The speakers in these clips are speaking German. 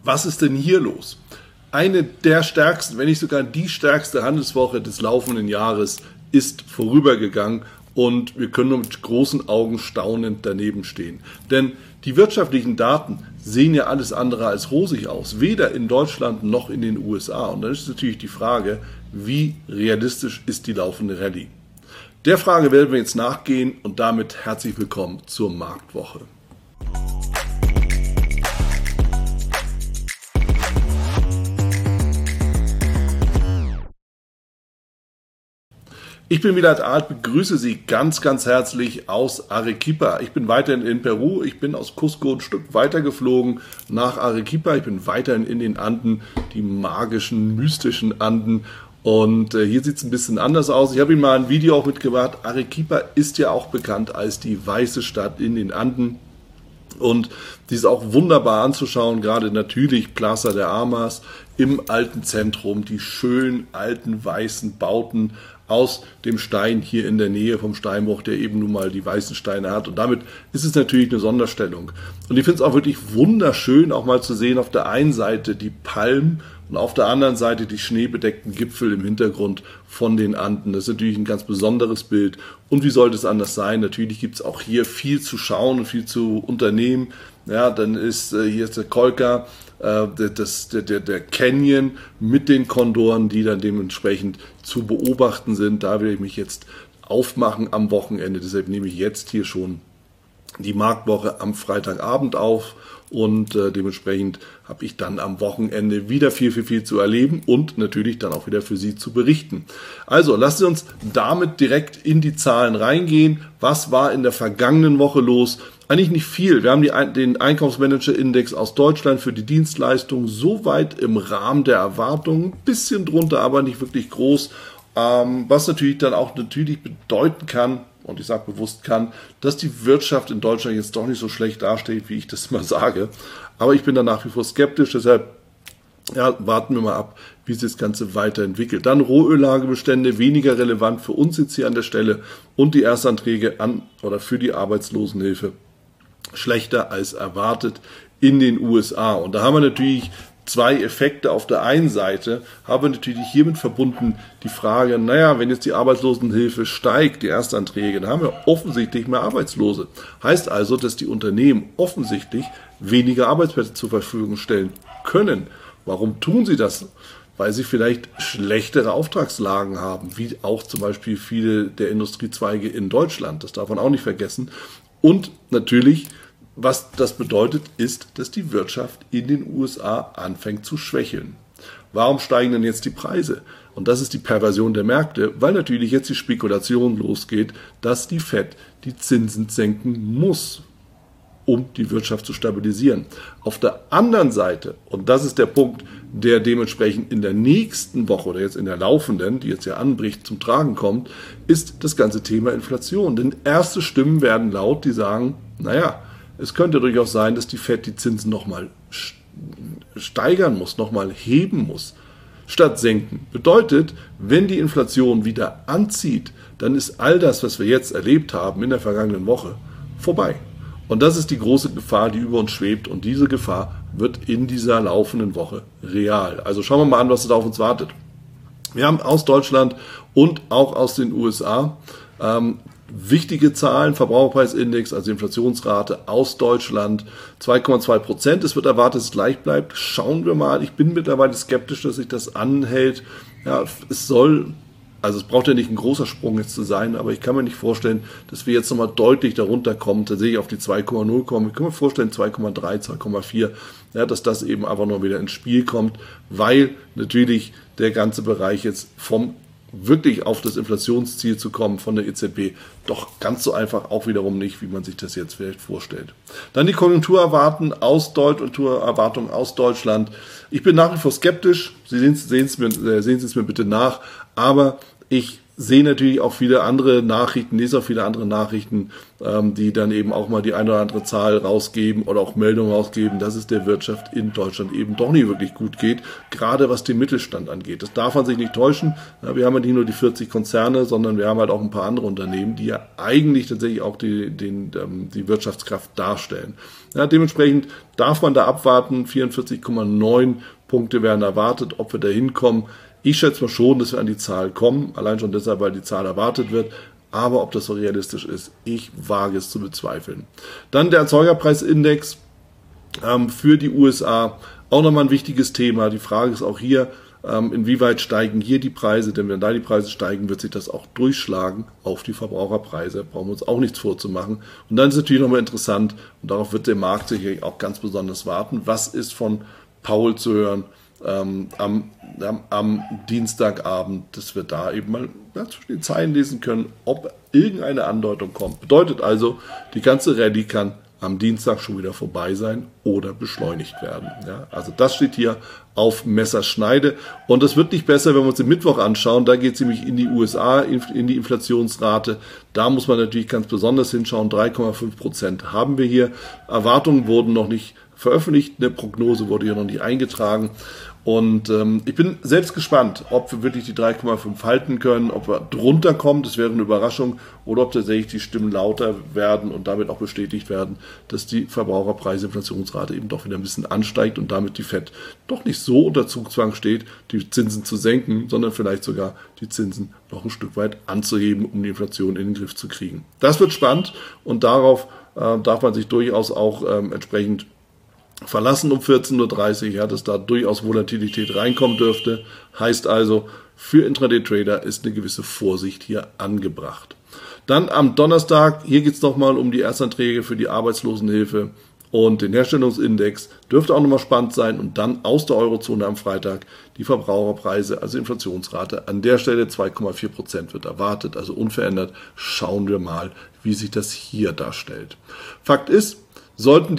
Was ist denn hier los? Eine der stärksten, wenn nicht sogar die stärkste Handelswoche des laufenden Jahres ist vorübergegangen und wir können nur mit großen Augen staunend daneben stehen. Denn die wirtschaftlichen Daten sehen ja alles andere als rosig aus, weder in Deutschland noch in den USA. Und dann ist natürlich die Frage, wie realistisch ist die laufende Rallye? Der Frage werden wir jetzt nachgehen und damit herzlich willkommen zur Marktwoche. Ich bin Milad Alt, begrüße Sie ganz herzlich aus Arequipa. Ich bin weiterhin in Peru, ich bin aus Cusco ein Stück weiter geflogen nach Arequipa. Ich bin weiterhin in den Anden, die magischen, mystischen Anden. Und hier sieht es ein bisschen anders aus. Ich habe Ihnen mal ein Video auch mitgebracht. Arequipa ist ja auch bekannt als die weiße Stadt in den Anden. Und die ist auch wunderbar anzuschauen, gerade natürlich Plaza de Armas im alten Zentrum, die schönen alten weißen Bauten aus dem Stein hier in der Nähe vom Steinbruch, der eben nun mal die weißen Steine hat. Und damit ist es natürlich eine Sonderstellung. Und ich finde es auch wirklich wunderschön, auch mal zu sehen, auf der einen Seite die Palmen und auf der anderen Seite die schneebedeckten Gipfel im Hintergrund von den Anden. Das ist natürlich ein ganz besonderes Bild. Und wie sollte es anders sein? Natürlich gibt es auch hier viel zu schauen und viel zu unternehmen. Ja, dann ist hier ist der Colca, der Canyon mit den Kondoren, die dann dementsprechend zu beobachten sind. Da will ich mich jetzt aufmachen am Wochenende. Deshalb nehme ich jetzt hier schon die Marktwoche am Freitagabend auf und dementsprechend habe ich dann am Wochenende wieder viel zu erleben und natürlich dann auch wieder für Sie zu berichten. Also lassen Sie uns damit direkt in die Zahlen reingehen. Was war in der vergangenen Woche los? Eigentlich nicht viel. Wir haben den Einkaufsmanager-Index aus Deutschland für die Dienstleistung soweit im Rahmen der Erwartungen, ein bisschen drunter, aber nicht wirklich groß, was natürlich dann auch bedeuten kann, und ich sage bewusst kann, dass die Wirtschaft in Deutschland jetzt doch nicht so schlecht dasteht, wie ich das mal sage. Aber ich bin da nach wie vor skeptisch, deshalb warten wir mal ab, wie sich das Ganze weiterentwickelt. Dann Rohöllagebestände, weniger relevant für uns jetzt hier an der Stelle und die Erstanträge an oder für die Arbeitslosenhilfe schlechter als erwartet in den USA. Und da haben wir natürlich zwei Effekte. Auf der einen Seite haben wir natürlich hiermit verbunden die Frage, wenn jetzt die Arbeitslosenhilfe steigt, die Erstanträge, dann haben wir offensichtlich mehr Arbeitslose. Heißt also, dass die Unternehmen offensichtlich weniger Arbeitsplätze zur Verfügung stellen können. Warum tun sie das? Weil sie vielleicht schlechtere Auftragslagen haben, wie auch zum Beispiel viele der Industriezweige in Deutschland. Das darf man auch nicht vergessen. Und natürlich, was das bedeutet, ist, dass die Wirtschaft in den USA anfängt zu schwächeln. Warum steigen denn jetzt die Preise? Und das ist die Perversion der Märkte, weil natürlich jetzt die Spekulation losgeht, dass die Fed die Zinsen senken muss, um die Wirtschaft zu stabilisieren. Auf der anderen Seite, und das ist der Punkt, der dementsprechend in der nächsten Woche oder jetzt in der laufenden, die jetzt ja anbricht, zum Tragen kommt, ist das ganze Thema Inflation. Denn erste Stimmen werden laut, die sagen, es könnte durchaus sein, dass die Fed die Zinsen nochmal steigern muss, nochmal heben muss, statt senken. Bedeutet, wenn die Inflation wieder anzieht, dann ist all das, was wir jetzt erlebt haben in der vergangenen Woche, vorbei. Und das ist die große Gefahr, die über uns schwebt. Und diese Gefahr wird in dieser laufenden Woche real. Also schauen wir mal an, was da auf uns wartet. Wir haben aus Deutschland und auch aus den USA wichtige Zahlen, Verbraucherpreisindex, also Inflationsrate aus Deutschland 2,2%. Es wird erwartet, dass es gleich bleibt. Schauen wir mal. Ich bin mittlerweile skeptisch, dass sich das anhält. Es braucht ja nicht ein großer Sprung jetzt zu sein, aber ich kann mir nicht vorstellen, dass wir jetzt nochmal deutlich darunter kommen, tatsächlich auf die 2,0 kommen. Ich kann mir vorstellen 2,3, 2,4, dass das eben einfach noch wieder ins Spiel kommt, weil natürlich der ganze Bereich jetzt vom wirklich auf das Inflationsziel zu kommen von der EZB doch ganz so einfach auch wiederum nicht, wie man sich das jetzt vielleicht vorstellt. Dann die Konjunkturerwartungen aus Deutschland. Ich bin nach wie vor skeptisch. Sehen Sie es mir bitte nach. Aber ich sehe natürlich auch viele andere Nachrichten, lese auch viele andere Nachrichten, die dann eben auch mal die eine oder andere Zahl rausgeben oder auch Meldungen rausgeben, dass es der Wirtschaft in Deutschland eben doch nicht wirklich gut geht, gerade was den Mittelstand angeht. Das darf man sich nicht täuschen. Ja, wir haben ja nicht nur die 40 Konzerne, sondern wir haben halt auch ein paar andere Unternehmen, die ja eigentlich tatsächlich auch die Wirtschaftskraft darstellen. Ja, dementsprechend darf man da abwarten. 44,9 Punkte werden erwartet, ob wir da hinkommen. Ich schätze mal schon, dass wir an die Zahl kommen, allein schon deshalb, weil die Zahl erwartet wird. Aber ob das so realistisch ist, ich wage es zu bezweifeln. Dann der Erzeugerpreisindex für die USA, auch nochmal ein wichtiges Thema. Die Frage ist auch hier, inwieweit steigen hier die Preise, denn wenn da die Preise steigen, wird sich das auch durchschlagen auf die Verbraucherpreise. Brauchen wir uns auch nichts vorzumachen. Und dann ist natürlich nochmal interessant, und darauf wird der Markt sicherlich auch ganz besonders warten, was ist von Powell zu hören am Dienstagabend, dass wir da eben mal zwischen den Zeilen lesen können, ob irgendeine Andeutung kommt. Bedeutet also, die ganze Rallye kann am Dienstag schon wieder vorbei sein oder beschleunigt werden. Ja, also das steht hier auf Messerschneide und das wird nicht besser, wenn wir uns den Mittwoch anschauen. Da geht es nämlich in die USA, in die Inflationsrate. Da muss man natürlich ganz besonders hinschauen. 3,5% haben wir hier. Erwartungen wurden noch nicht veröffentlicht, eine Prognose wurde hier noch nicht eingetragen. Und ich bin selbst gespannt, ob wir wirklich die 3,5 halten können, ob wir drunter kommen, das wäre eine Überraschung, oder ob tatsächlich die Stimmen lauter werden und damit auch bestätigt werden, dass die Verbraucherpreisinflationsrate eben doch wieder ein bisschen ansteigt und damit die FED doch nicht so unter Zugzwang steht, die Zinsen zu senken, sondern vielleicht sogar die Zinsen noch ein Stück weit anzuheben, um die Inflation in den Griff zu kriegen. Das wird spannend und darauf darf man sich durchaus auch entsprechend verlassen um 14.30 Uhr, ja, dass da durchaus Volatilität reinkommen dürfte. Heißt also, für Intraday-Trader ist eine gewisse Vorsicht hier angebracht. Dann am Donnerstag, hier geht es nochmal um die Erstanträge für die Arbeitslosenhilfe und den Herstellungsindex. Dürfte auch nochmal spannend sein. Und dann aus der Eurozone am Freitag die Verbraucherpreise, also Inflationsrate. An der Stelle 2,4% wird erwartet, also unverändert. Schauen wir mal, wie sich das hier darstellt. Fakt ist, sollten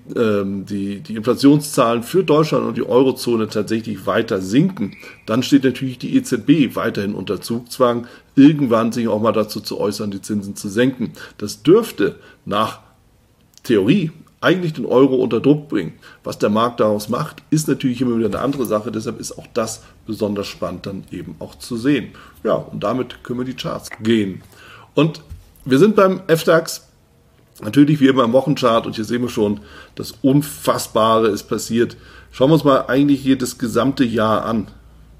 die Inflationszahlen für Deutschland und die Eurozone tatsächlich weiter sinken, dann steht natürlich die EZB weiterhin unter Zugzwang, irgendwann sich auch mal dazu zu äußern, die Zinsen zu senken. Das dürfte nach Theorie eigentlich den Euro unter Druck bringen. Was der Markt daraus macht, ist natürlich immer wieder eine andere Sache. Deshalb ist auch das besonders spannend dann eben auch zu sehen. Ja, und damit können wir die Charts gehen. Und wir sind beim FDAX. Natürlich wie immer im Wochenchart und hier sehen wir schon, das Unfassbare ist passiert. Schauen wir uns mal eigentlich hier das gesamte Jahr an.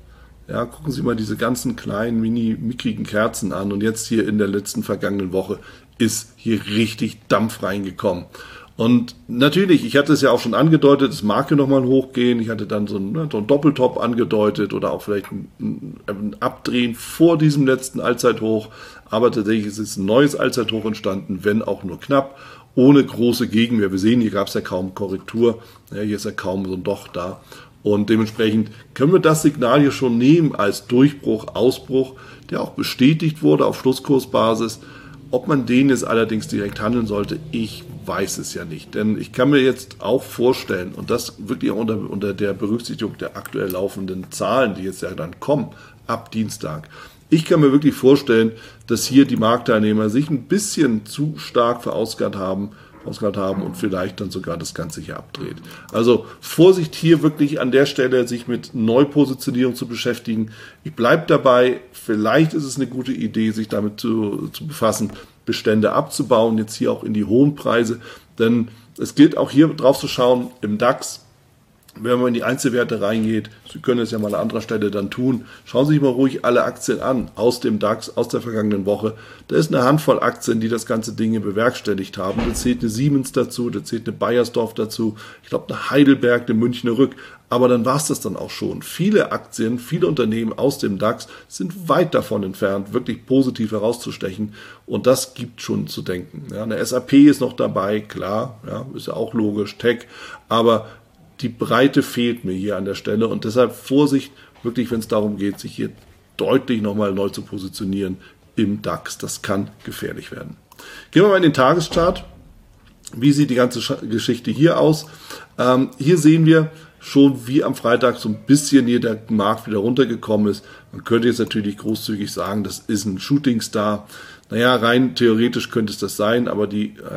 Ja, gucken Sie mal diese ganzen kleinen, mickrigen Kerzen an und jetzt hier in der letzten vergangenen Woche ist hier richtig Dampf reingekommen. Und natürlich, ich hatte es ja auch schon angedeutet, es mag hier nochmal hochgehen. Ich hatte dann so einen Doppeltop angedeutet oder auch vielleicht ein Abdrehen vor diesem letzten Allzeithoch. Aber tatsächlich ist es ein neues Allzeithoch entstanden, wenn auch nur knapp, ohne große Gegenwehr. Wir sehen, hier gab es ja kaum Korrektur. Ja, hier ist ja kaum so ein Doch da. Und dementsprechend können wir das Signal hier schon nehmen als Durchbruch, Ausbruch, der auch bestätigt wurde auf Schlusskursbasis. Ob man den jetzt allerdings direkt handeln sollte, ich weiß es ja nicht. Denn ich kann mir jetzt auch vorstellen, und das wirklich auch unter der Berücksichtigung der aktuell laufenden Zahlen, die jetzt ja dann kommen, ab Dienstag. Ich kann mir wirklich vorstellen, dass hier die Marktteilnehmer sich ein bisschen zu stark verausgabt haben und vielleicht dann sogar das Ganze hier abdreht. Also Vorsicht hier wirklich an der Stelle, sich mit Neupositionierung zu beschäftigen. Ich bleibe dabei, vielleicht ist es eine gute Idee, sich damit zu befassen, Bestände abzubauen, jetzt hier auch in die hohen Preise. Denn es gilt auch hier drauf zu schauen, im DAX, wenn man in die Einzelwerte reingeht, Sie können es ja mal an anderer Stelle dann tun, schauen Sie sich mal ruhig alle Aktien an aus dem DAX, aus der vergangenen Woche. Da ist eine Handvoll Aktien, die das ganze Ding bewerkstelligt haben. Da zählt eine Siemens dazu, da zählt eine Bayersdorf dazu, ich glaube eine Heidelberg, eine Münchner Rück. Aber dann war es das dann auch schon. Viele Aktien, viele Unternehmen aus dem DAX sind weit davon entfernt, wirklich positiv herauszustechen. Und das gibt schon zu denken. Ja, eine SAP ist noch dabei, klar, ja, ist ja auch logisch, Tech, aber die Breite fehlt mir hier an der Stelle und deshalb Vorsicht, wirklich, wenn es darum geht, sich hier deutlich nochmal neu zu positionieren im DAX. Das kann gefährlich werden. Gehen wir mal in den Tageschart. Wie sieht die ganze Geschichte hier aus? Hier sehen wir, schon wie am Freitag so ein bisschen hier der Markt wieder runtergekommen ist. Man könnte jetzt natürlich großzügig sagen, das ist ein Shooting Star. Naja, rein theoretisch könnte es das sein, aber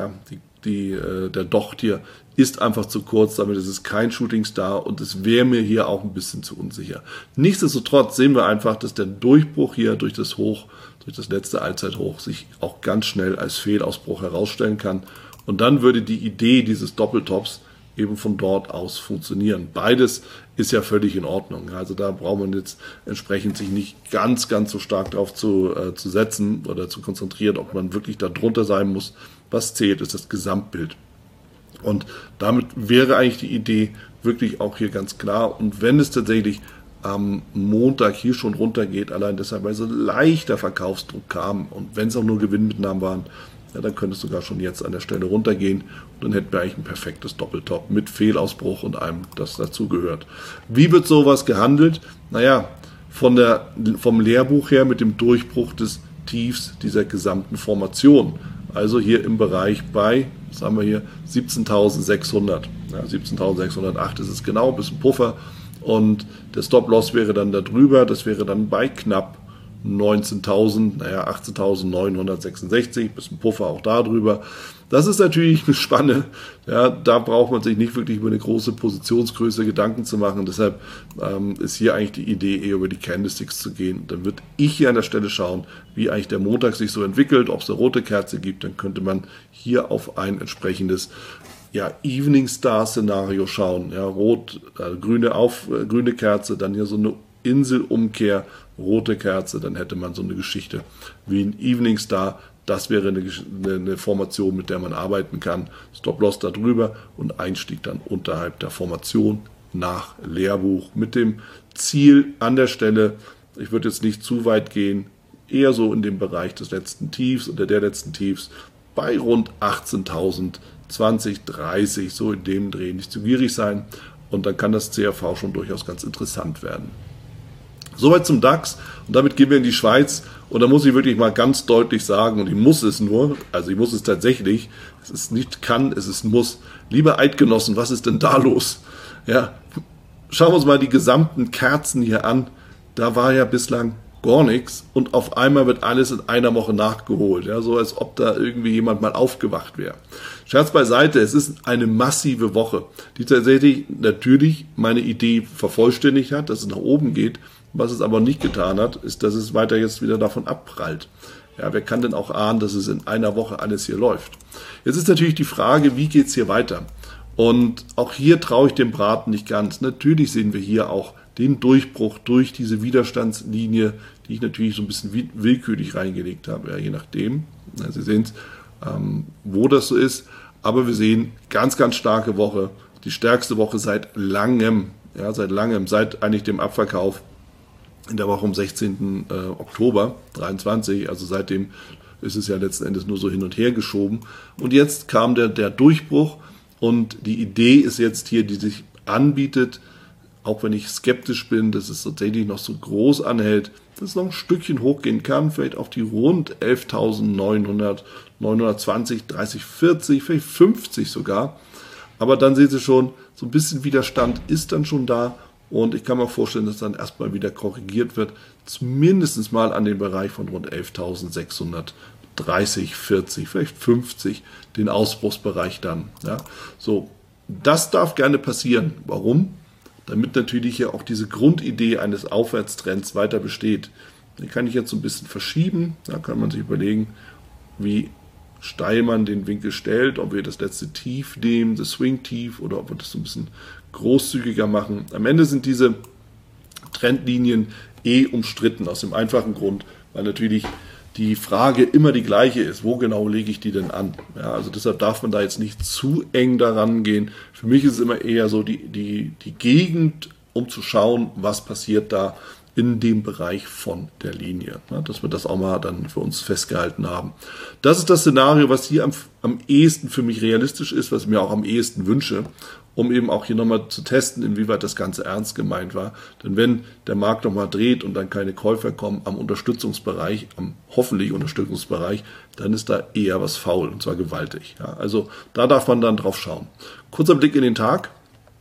der Docht hier ist einfach zu kurz, damit ist es kein Shooting Star und es wäre mir hier auch ein bisschen zu unsicher. Nichtsdestotrotz sehen wir einfach, dass der Durchbruch hier durch das letzte Allzeithoch sich auch ganz schnell als Fehlausbruch herausstellen kann. Und dann würde die Idee dieses Doppeltops eben von dort aus funktionieren. Beides ist ja völlig in Ordnung. Also da braucht man jetzt entsprechend sich nicht ganz so stark darauf zu setzen oder zu konzentrieren, ob man wirklich da drunter sein muss. Was zählt, ist das Gesamtbild. Und damit wäre eigentlich die Idee wirklich auch hier ganz klar. Und wenn es tatsächlich am Montag hier schon runtergeht, allein deshalb, weil so leichter Verkaufsdruck kam und wenn es auch nur Gewinnmitnahmen waren, ja, dann könnte es sogar schon jetzt an der Stelle runtergehen und dann hätten wir eigentlich ein perfektes Doppeltop mit Fehlausbruch und allem, das dazugehört. Wie wird sowas gehandelt? Naja, vom Lehrbuch her mit dem Durchbruch des Tiefs dieser gesamten Formation. Also hier im Bereich bei, was haben wir hier, 17.600. Ja, 17.608 ist es genau, ein bisschen Puffer. Und der Stop-Loss wäre dann da drüber, das wäre dann bei knapp 19.000, naja 18.966, bisschen Puffer auch da drüber. Das ist natürlich eine Spanne, ja, da braucht man sich nicht wirklich über eine große Positionsgröße Gedanken zu machen. Deshalb ist hier eigentlich die Idee, eher über die Candlesticks zu gehen. Dann würde ich hier an der Stelle schauen, wie eigentlich der Montag sich so entwickelt, ob es eine rote Kerze gibt, dann könnte man hier auf ein entsprechendes Evening Star Szenario schauen. Ja, grüne Kerze, dann hier so eine Inselumkehr, rote Kerze, dann hätte man so eine Geschichte wie ein Evening Star. Das wäre eine Formation, mit der man arbeiten kann. Stop-Loss da drüber und Einstieg dann unterhalb der Formation nach Lehrbuch mit dem Ziel an der Stelle, ich würde jetzt nicht zu weit gehen, eher so in dem Bereich des letzten Tiefs oder der letzten Tiefs bei rund 18.000, 20, 30, so in dem Dreh, nicht zu gierig sein und dann kann das CRV schon durchaus ganz interessant werden. Soweit zum DAX und damit gehen wir in die Schweiz und da muss ich wirklich mal ganz deutlich sagen und ich muss es nur, also ich muss es tatsächlich, es ist nicht kann, es ist muss. Liebe Eidgenossen, was ist denn da los? Ja, schauen wir uns mal die gesamten Kerzen hier an, da war ja bislang gar nichts und auf einmal wird alles in einer Woche nachgeholt, ja, so als ob da irgendwie jemand mal aufgewacht wäre. Scherz beiseite, es ist eine massive Woche, die tatsächlich natürlich meine Idee vervollständigt hat, dass es nach oben geht. Was es aber nicht getan hat, ist, dass es weiter jetzt wieder davon abprallt. Ja, wer kann denn auch ahnen, dass es in einer Woche alles hier läuft? Jetzt ist natürlich die Frage, wie geht es hier weiter? Und auch hier traue ich dem Braten nicht ganz. Natürlich sehen wir hier auch den Durchbruch durch diese Widerstandslinie, die ich natürlich so ein bisschen willkürlich reingelegt habe, ja, je nachdem. Ja, Sie sehen es, wo das so ist. Aber wir sehen ganz starke Woche, die stärkste Woche seit langem, seit eigentlich dem Abverkauf in der Woche am 16. Oktober 23, also seitdem ist es ja letzten Endes nur so hin und her geschoben. Und jetzt kam der Durchbruch und die Idee ist jetzt hier, die sich anbietet, auch wenn ich skeptisch bin, dass es tatsächlich noch so groß anhält, dass es noch ein Stückchen hochgehen kann, vielleicht auf die rund 11.900, 920, 30, 40, vielleicht 50 sogar. Aber dann sehen Sie schon, so ein bisschen Widerstand ist dann schon da. Und ich kann mir vorstellen, dass dann erstmal wieder korrigiert wird, zumindest mal an den Bereich von rund 11.630, 40, vielleicht 50, den Ausbruchsbereich dann. Ja. So, das darf gerne passieren. Warum? Damit natürlich ja auch diese Grundidee eines Aufwärtstrends weiter besteht. Den kann ich jetzt so ein bisschen verschieben. Da kann man sich überlegen, wie steil man den Winkel stellt, ob wir das letzte Tief nehmen, das Swing-Tief, oder ob wir das so ein bisschen großzügiger machen. Am Ende sind diese Trendlinien umstritten, aus dem einfachen Grund, weil natürlich die Frage immer die gleiche ist, wo genau lege ich die denn an? Ja, also deshalb darf man da jetzt nicht zu eng daran gehen. Für mich ist es immer eher so die Gegend, um zu schauen, was passiert da in dem Bereich von der Linie. Ja, dass wir das auch mal dann für uns festgehalten haben. Das ist das Szenario, was hier am ehesten für mich realistisch ist, was ich mir auch am ehesten wünsche, um eben auch hier nochmal zu testen, inwieweit das Ganze ernst gemeint war. Denn wenn der Markt nochmal dreht und dann keine Käufer kommen am Unterstützungsbereich, am hoffentlich Unterstützungsbereich, dann ist da eher was faul, und zwar gewaltig. Ja, also da darf man dann drauf schauen. Kurzer Blick in den Tag.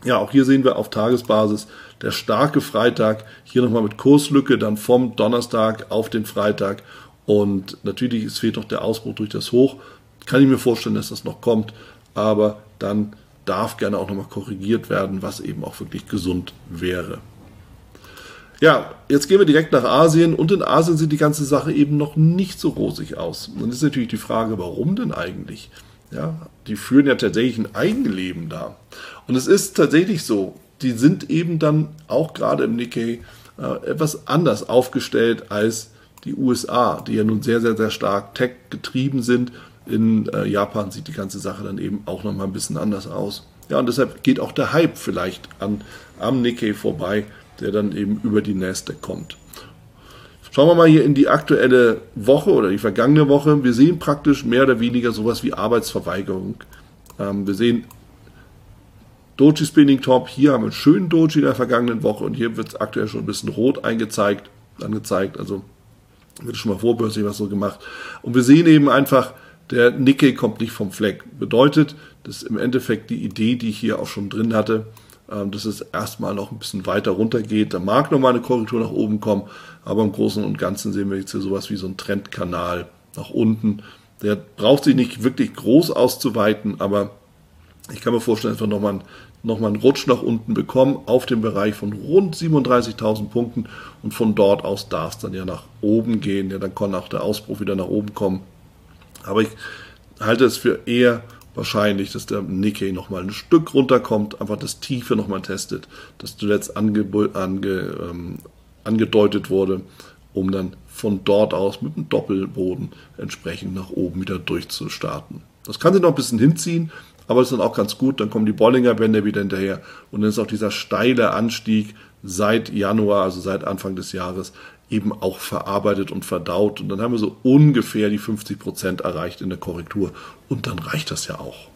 Ja, auch hier sehen wir auf Tagesbasis der starke Freitag, hier nochmal mit Kurslücke, dann vom Donnerstag auf den Freitag und natürlich es fehlt noch der Ausbruch durch das Hoch. Kann ich mir vorstellen, dass das noch kommt, aber dann darf gerne auch nochmal korrigiert werden, was eben auch wirklich gesund wäre. Ja, jetzt gehen wir direkt nach Asien und in Asien sieht die ganze Sache eben noch nicht so rosig aus. Und dann ist natürlich die Frage, warum denn eigentlich? Ja, die führen ja tatsächlich ein Eigenleben da. Und es ist tatsächlich so, die sind eben dann auch gerade im Nikkei etwas anders aufgestellt als die USA, die ja nun sehr, sehr, sehr stark Tech getrieben sind. In Japan sieht die ganze Sache dann eben auch nochmal ein bisschen anders aus. Ja, und deshalb geht auch der Hype vielleicht am Nikkei vorbei, der dann eben über die Nasdaq kommt. Schauen wir mal hier in die aktuelle Woche oder die vergangene Woche. Wir sehen praktisch mehr oder weniger sowas wie Arbeitsverweigerung. Wir sehen Doji Spinning Top. Hier haben wir einen schönen Doji in der vergangenen Woche und hier wird es aktuell schon ein bisschen rot angezeigt. Also wird schon mal vorbörslich was so gemacht. Und wir sehen eben einfach, der Nikkei kommt nicht vom Fleck. Bedeutet, das ist im Endeffekt die Idee, die ich hier auch schon drin hatte, dass es erstmal noch ein bisschen weiter runter geht. Da mag nochmal eine Korrektur nach oben kommen, aber im Großen und Ganzen sehen wir jetzt hier sowas wie so einen Trendkanal nach unten. Der braucht sich nicht wirklich groß auszuweiten, aber ich kann mir vorstellen, dass wir nochmal einen Rutsch nach unten bekommen auf dem Bereich von rund 37.000 Punkten und von dort aus darf es dann ja nach oben gehen. Ja, dann kann auch der Ausbruch wieder nach oben kommen. Aber ich halte es für eher wahrscheinlich, dass der Nikkei nochmal ein Stück runterkommt, einfach das Tiefe nochmal testet, das zuletzt angedeutet wurde, um dann von dort aus mit einem Doppelboden entsprechend nach oben wieder durchzustarten. Das kann sich noch ein bisschen hinziehen, aber das ist dann auch ganz gut, dann kommen die Bollinger Bänder wieder hinterher und dann ist auch dieser steile Anstieg seit Januar, also seit Anfang des Jahres, eben auch verarbeitet und verdaut. Und dann haben wir so ungefähr die 50% erreicht in der Korrektur. Und dann reicht das ja auch.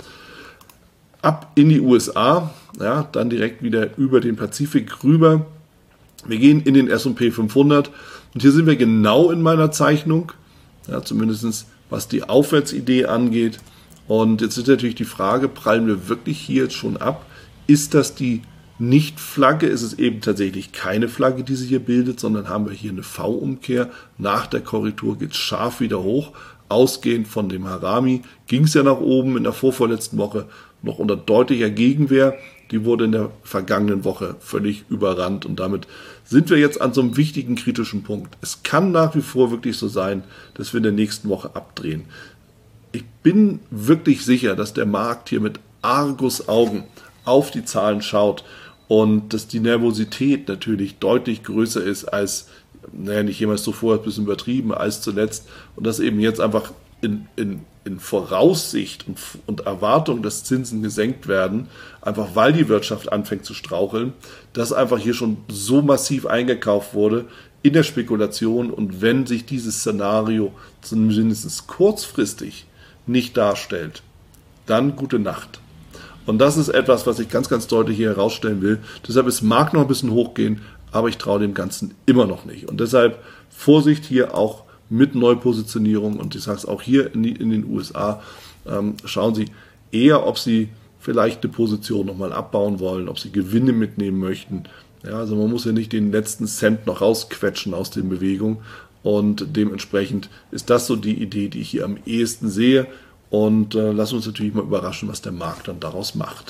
Ab in die USA, ja, dann direkt wieder über den Pazifik rüber. Wir gehen in den S&P 500. Und hier sind wir genau in meiner Zeichnung, ja, zumindest was die Aufwärtsidee angeht. Und jetzt ist natürlich die Frage, prallen wir wirklich hier jetzt schon ab? Ist das die Nicht-Flagge, ist es eben tatsächlich keine Flagge, die sich hier bildet, sondern haben wir hier eine V-Umkehr. Nach der Korrektur geht es scharf wieder hoch. Ausgehend von dem Harami ging es ja nach oben in der vorvorletzten Woche noch unter deutlicher Gegenwehr. Die wurde in der vergangenen Woche völlig überrannt und damit sind wir jetzt an so einem wichtigen kritischen Punkt. Es kann nach wie vor wirklich so sein, dass wir in der nächsten Woche abdrehen. Ich bin wirklich sicher, dass der Markt hier mit Argusaugen auf die Zahlen schaut und dass die Nervosität natürlich deutlich größer ist als, nicht jemals zuvor, ein bisschen übertrieben, als zuletzt und dass eben jetzt einfach in Voraussicht und Erwartung, dass Zinsen gesenkt werden, einfach weil die Wirtschaft anfängt zu straucheln, dass einfach hier schon so massiv eingekauft wurde in der Spekulation und wenn sich dieses Szenario zumindest kurzfristig nicht darstellt, dann gute Nacht. Und das ist etwas, was ich ganz, ganz deutlich hier herausstellen will. Deshalb, es mag noch ein bisschen hochgehen, aber ich traue dem Ganzen immer noch nicht. Und deshalb Vorsicht hier auch mit Neupositionierung. Und ich sage es auch hier in den USA, schauen Sie eher, ob Sie vielleicht eine Position nochmal abbauen wollen, ob Sie Gewinne mitnehmen möchten. Ja, also man muss ja nicht den letzten Cent noch rausquetschen aus den Bewegungen. Und dementsprechend ist das so die Idee, die ich hier am ehesten sehe. Und lassen uns natürlich mal überraschen, was der Markt dann daraus macht.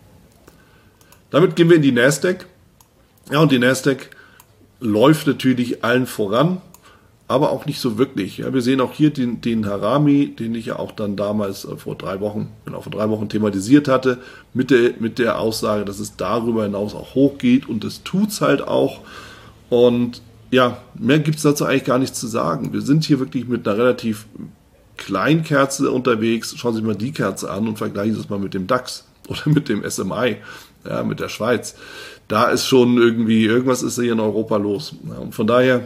Damit gehen wir in die Nasdaq. Ja, und die Nasdaq läuft natürlich allen voran, aber auch nicht so wirklich. Ja, wir sehen auch hier den Harami, den ich ja auch dann damals vor 3 Wochen thematisiert hatte, mit der Aussage, dass es darüber hinaus auch hochgeht und das tut es halt auch. Und ja, mehr gibt es dazu eigentlich gar nichts zu sagen. Wir sind hier wirklich mit einer relativ Kleinkerze unterwegs, schauen Sie sich mal die Kerze an und vergleichen Sie es mal mit dem DAX oder mit dem SMI, ja, mit der Schweiz. Da ist schon irgendwas ist hier in Europa los. Ja, und von daher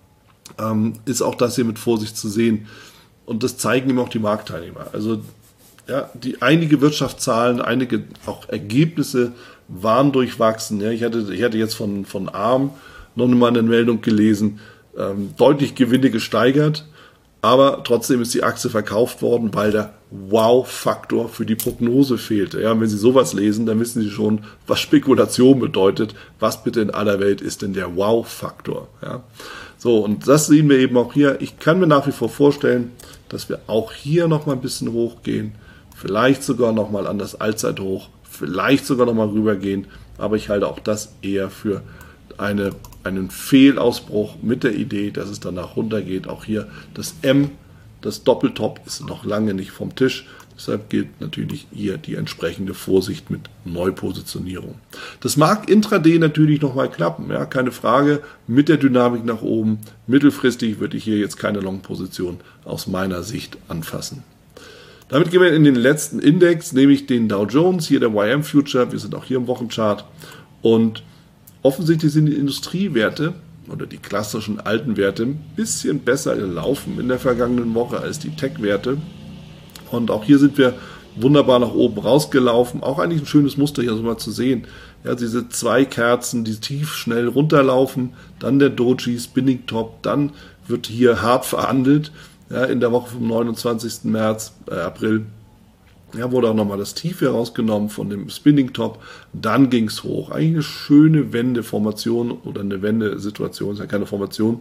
ist auch das hier mit Vorsicht zu sehen. Und das zeigen eben auch die Marktteilnehmer. Also ja, einige Wirtschaftszahlen, einige auch Ergebnisse waren durchwachsen. Ja, ich hatte jetzt von ARM noch mal eine Meldung gelesen, deutlich Gewinne gesteigert. Aber trotzdem ist die Aktie verkauft worden, weil der Wow-Faktor für die Prognose fehlte. Ja, und wenn Sie sowas lesen, dann wissen Sie schon, was Spekulation bedeutet. Was bitte in aller Welt ist denn der Wow-Faktor? Ja, so, und das sehen wir eben auch hier. Ich kann mir nach wie vor vorstellen, dass wir auch hier nochmal ein bisschen hochgehen, vielleicht sogar nochmal an das Allzeithoch, vielleicht sogar nochmal rübergehen, aber ich halte auch das eher für einen Fehlausbruch mit der Idee, dass es danach runtergeht. Auch hier das M, das Doppeltop ist noch lange nicht vom Tisch. Deshalb gilt natürlich hier die entsprechende Vorsicht mit Neupositionierung. Das mag intraday natürlich nochmal klappen, ja, keine Frage, mit der Dynamik nach oben. Mittelfristig würde ich hier jetzt keine Long-Position aus meiner Sicht anfassen. Damit gehen wir in den letzten Index, nämlich den Dow Jones, hier der YM Future. Wir sind auch hier im Wochenchart. Und offensichtlich sind die Industriewerte oder die klassischen alten Werte ein bisschen besser gelaufen in der vergangenen Woche als die Tech-Werte. Und auch hier sind wir wunderbar nach oben rausgelaufen. Auch eigentlich ein schönes Muster hier so mal zu sehen. Ja, diese zwei Kerzen, die tief schnell runterlaufen, dann der Doji, Spinning Top, dann wird hier hart verhandelt. Ja, in der Woche vom 29. April. Ja, wurde auch nochmal das Tief herausgenommen von dem Spinning Top. Dann ging es hoch. Eigentlich eine schöne Wendeformation oder eine Wendesituation. Ist ja keine Formation.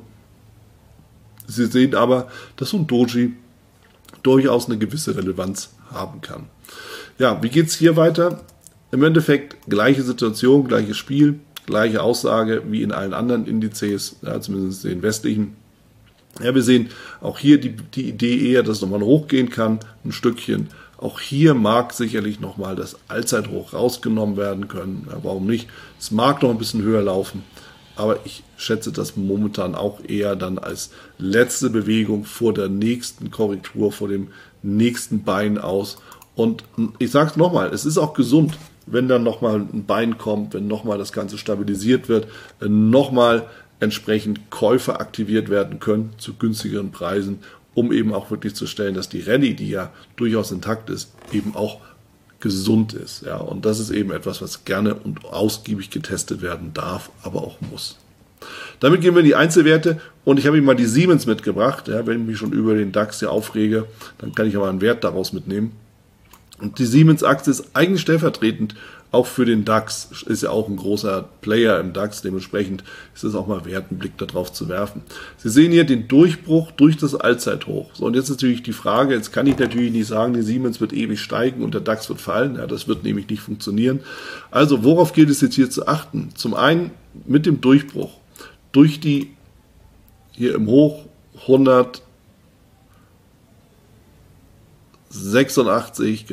Sie sehen aber, dass so ein Doji durchaus eine gewisse Relevanz haben kann. Ja, wie geht es hier weiter? Im Endeffekt gleiche Situation, gleiches Spiel, gleiche Aussage wie in allen anderen Indizes, ja, zumindest den westlichen. Ja, wir sehen auch hier die Idee eher, dass es nochmal hochgehen kann, ein Stückchen. Auch hier mag sicherlich nochmal das Allzeithoch rausgenommen werden können. Ja, warum nicht? Es mag noch ein bisschen höher laufen, aber ich schätze das momentan auch eher dann als letzte Bewegung vor der nächsten Korrektur, vor dem nächsten Bein aus. Und ich sage es nochmal, es ist auch gesund, wenn dann nochmal ein Bein kommt, wenn nochmal das Ganze stabilisiert wird, wenn nochmal entsprechend Käufer aktiviert werden können zu günstigeren Preisen, um eben auch wirklich zu stellen, dass die Rallye, die ja durchaus intakt ist, eben auch gesund ist. Ja, und das ist eben etwas, was gerne und ausgiebig getestet werden darf, aber auch muss. Damit gehen wir in die Einzelwerte und ich habe Ihnen mal die Siemens mitgebracht. Ja, wenn ich mich schon über den DAX hier aufrege, dann kann ich aber einen Wert daraus mitnehmen. Und die Siemens-Aktie ist eigentlich stellvertretend auch für den DAX, ist ja auch ein großer Player im DAX, dementsprechend ist es auch mal wert, einen Blick darauf zu werfen. Sie sehen hier den Durchbruch durch das Allzeithoch. So, und jetzt natürlich die Frage, jetzt kann ich natürlich nicht sagen, die Siemens wird ewig steigen und der DAX wird fallen, ja, das wird nämlich nicht funktionieren. Also worauf gilt es jetzt hier zu achten? Zum einen mit dem Durchbruch, durch die hier im Hoch 186,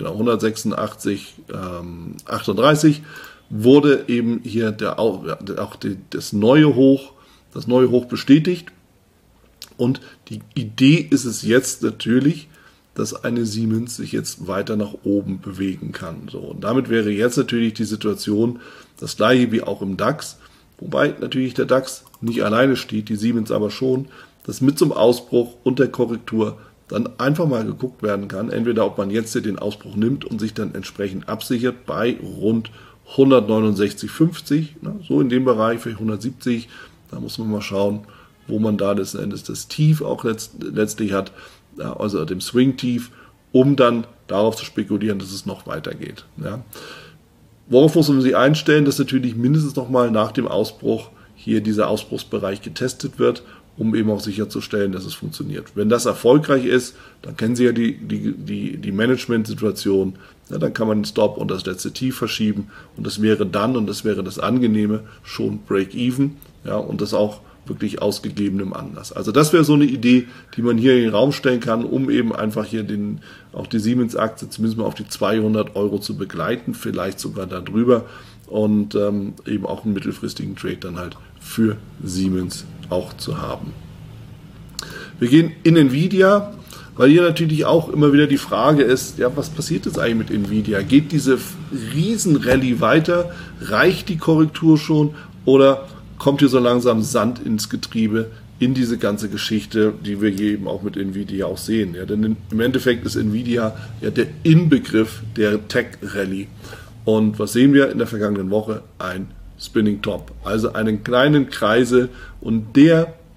38 wurde eben hier das neue Hoch bestätigt. Und die Idee ist es jetzt natürlich, dass eine Siemens sich jetzt weiter nach oben bewegen kann. So, und damit wäre jetzt natürlich die Situation das gleiche wie auch im DAX, wobei natürlich der DAX nicht alleine steht, die Siemens aber schon, dass mit zum Ausbruch und der Korrektur dann einfach mal geguckt werden kann, entweder ob man jetzt den Ausbruch nimmt und sich dann entsprechend absichert bei rund 169,50, so in dem Bereich, vielleicht 170, da muss man mal schauen, wo man da letzten Endes das Tief auch letztlich hat, also dem Swing-Tief, um dann darauf zu spekulieren, dass es noch weitergeht. Ja. Worauf muss man sich einstellen, dass natürlich mindestens nochmal nach dem Ausbruch hier dieser Ausbruchsbereich getestet wird, um eben auch sicherzustellen, dass es funktioniert. Wenn das erfolgreich ist, dann kennen Sie ja die Management-Situation, ja, dann kann man den Stop und das letzte Tief verschieben und das wäre dann, und das wäre das Angenehme, schon Break-Even, ja, und das auch wirklich ausgegebenem Anlass. Also das wäre so eine Idee, die man hier in den Raum stellen kann, um eben einfach hier auch die Siemens-Aktie zumindest mal auf die 200 € zu begleiten, vielleicht sogar darüber und eben auch einen mittelfristigen Trade dann halt für Siemens auch zu haben. Wir gehen in Nvidia, weil hier natürlich auch immer wieder die Frage ist, ja, was passiert jetzt eigentlich mit Nvidia? Geht diese Riesenrallye weiter? Reicht die Korrektur schon? Oder kommt hier so langsam Sand ins Getriebe in diese ganze Geschichte, die wir hier eben auch mit Nvidia auch sehen? Ja, denn im Endeffekt ist Nvidia ja der Inbegriff der Tech-Rallye. Und was sehen wir in der vergangenen Woche? Ein Spinning Top, also einen kleinen Kreisel, und der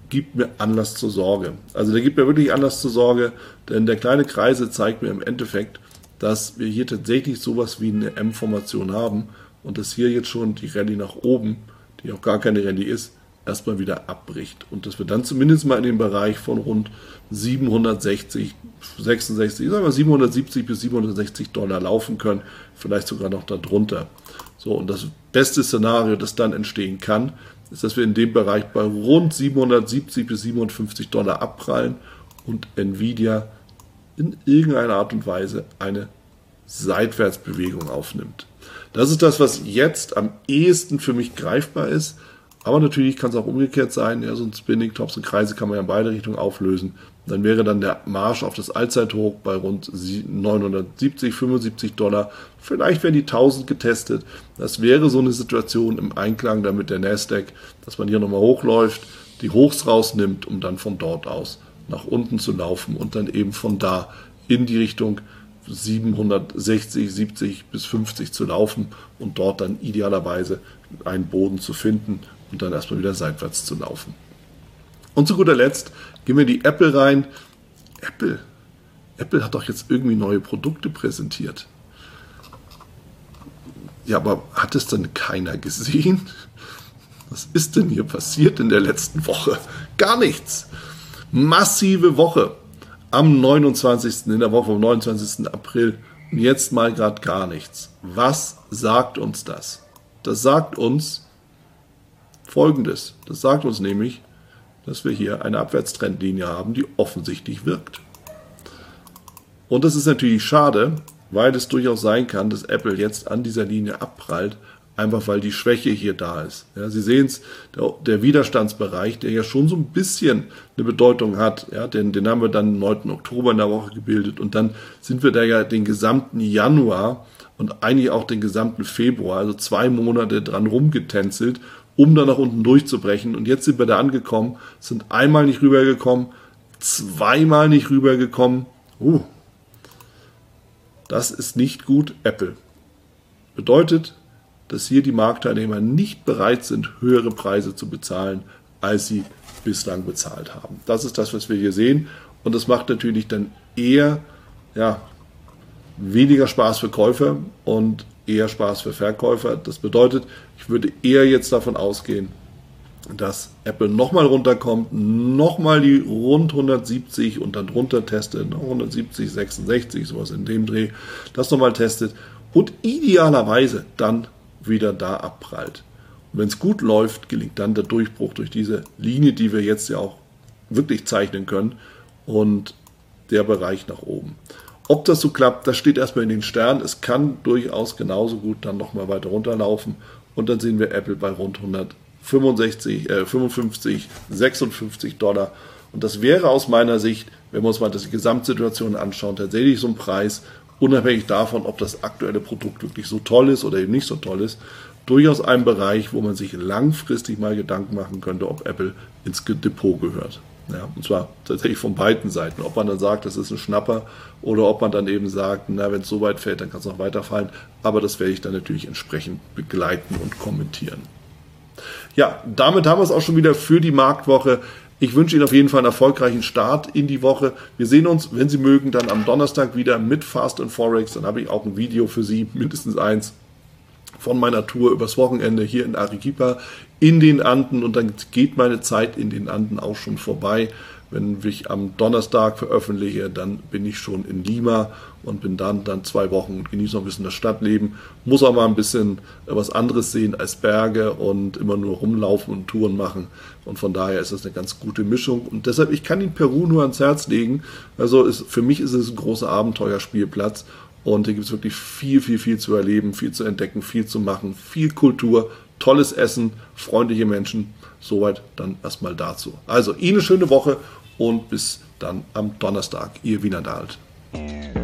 gibt mir Anlass zur Sorge. Also der gibt mir wirklich Anlass zur Sorge, denn der kleine Kreise zeigt mir im Endeffekt, dass wir hier tatsächlich sowas wie eine M-Formation haben und dass hier jetzt schon die Rallye nach oben, die auch gar keine Rallye ist, erstmal wieder abbricht. Und dass wir dann zumindest mal in den Bereich von rund 760, 66, sagen wir 770 bis 760 Dollar laufen können, vielleicht sogar noch darunter. So, und das beste Szenario, das dann entstehen kann, ist, dass wir in dem Bereich bei rund 770 bis 57 Dollar abprallen und Nvidia in irgendeiner Art und Weise eine Seitwärtsbewegung aufnimmt. Das ist das, was jetzt am ehesten für mich greifbar ist. Aber natürlich kann es auch umgekehrt sein. Ja, so ein Spinning, Tops und Kreise kann man ja in beide Richtungen auflösen. Dann wäre dann der Marsch auf das Allzeithoch bei rund 970, 75 Dollar. Vielleicht werden die 1000 getestet. Das wäre so eine Situation im Einklang damit der Nasdaq, dass man hier nochmal hochläuft, die Hochs rausnimmt, um dann von dort aus nach unten zu laufen und dann eben von da in die Richtung 760, 70 bis 50 zu laufen und dort dann idealerweise einen Boden zu finden und dann erstmal wieder seitwärts zu laufen. Und zu guter Letzt gehen wir in die Apple rein. Apple hat doch jetzt irgendwie neue Produkte präsentiert. Ja, aber hat es dann keiner gesehen? Was ist denn hier passiert in der letzten Woche? Gar nichts. Massive Woche am 29. in der Woche vom 29. April. Und jetzt mal gerade gar nichts. Was sagt uns das? Das sagt uns Folgendes. Das sagt uns nämlich, dass wir hier eine Abwärtstrendlinie haben, die offensichtlich wirkt. Und das ist natürlich schade, weil es durchaus sein kann, dass Apple jetzt an dieser Linie abprallt, einfach weil die Schwäche hier da ist. Ja, Sie sehen es, der Widerstandsbereich, der ja schon so ein bisschen eine Bedeutung hat, ja, den haben wir dann am 9. Oktober in der Woche gebildet und dann sind wir da ja den gesamten Januar und eigentlich auch den gesamten Februar, also 2 Monate dran rumgetänzelt, um dann nach unten durchzubrechen. Und jetzt sind wir da angekommen, sind einmal nicht rübergekommen, zweimal nicht rübergekommen. Das ist nicht gut, Apple. Bedeutet, dass hier die Marktteilnehmer nicht bereit sind, höhere Preise zu bezahlen, als sie bislang bezahlt haben. Das ist das, was wir hier sehen. Und das macht natürlich dann eher weniger Spaß für Käufer und eher Spaß für Verkäufer. Das bedeutet, ich würde eher jetzt davon ausgehen, dass Apple nochmal runterkommt, nochmal die rund 170 und dann drunter testet, 170, 66, sowas in dem Dreh, das nochmal testet und idealerweise dann wieder da abprallt. Und wenn es gut läuft, gelingt dann der Durchbruch durch diese Linie, die wir jetzt ja auch wirklich zeichnen können und der Bereich nach oben. Ob das so klappt, das steht erstmal in den Sternen. Es kann durchaus genauso gut dann nochmal weiter runterlaufen und dann sehen wir Apple bei rund 55, 56 Dollar. Und das wäre aus meiner Sicht, wenn wir uns mal die Gesamtsituation anschauen, tatsächlich so ein Preis, unabhängig davon, ob das aktuelle Produkt wirklich so toll ist oder eben nicht so toll ist, durchaus ein Bereich, wo man sich langfristig mal Gedanken machen könnte, ob Apple ins Depot gehört. Ja, und zwar tatsächlich von beiden Seiten. Ob man dann sagt, das ist ein Schnapper oder ob man dann eben sagt, na, wenn es so weit fällt, dann kann es noch weiterfallen. Aber das werde ich dann natürlich entsprechend begleiten und kommentieren. Ja, damit haben wir es auch schon wieder für die Marktwoche. Ich wünsche Ihnen auf jeden Fall einen erfolgreichen Start in die Woche. Wir sehen uns, wenn Sie mögen, dann am Donnerstag wieder mit Fast and Forex. Dann habe ich auch ein Video für Sie, mindestens eins, von meiner Tour übers Wochenende hier in Arequipa in den Anden. Und dann geht meine Zeit in den Anden auch schon vorbei. Wenn ich am Donnerstag veröffentliche, dann bin ich schon in Lima und bin dann 2 Wochen und genieße noch ein bisschen das Stadtleben. Muss auch mal ein bisschen was anderes sehen als Berge und immer nur rumlaufen und Touren machen. Und von daher ist das eine ganz gute Mischung. Und deshalb, ich kann Ihnen Peru nur ans Herz legen. Also für mich ist es ein großer Abenteuerspielplatz. Und hier gibt es wirklich viel zu erleben, viel zu entdecken, viel zu machen, viel Kultur, tolles Essen, freundliche Menschen. Soweit dann erstmal dazu. Also Ihnen eine schöne Woche und bis dann am Donnerstag. Ihr Wiener Dahlt.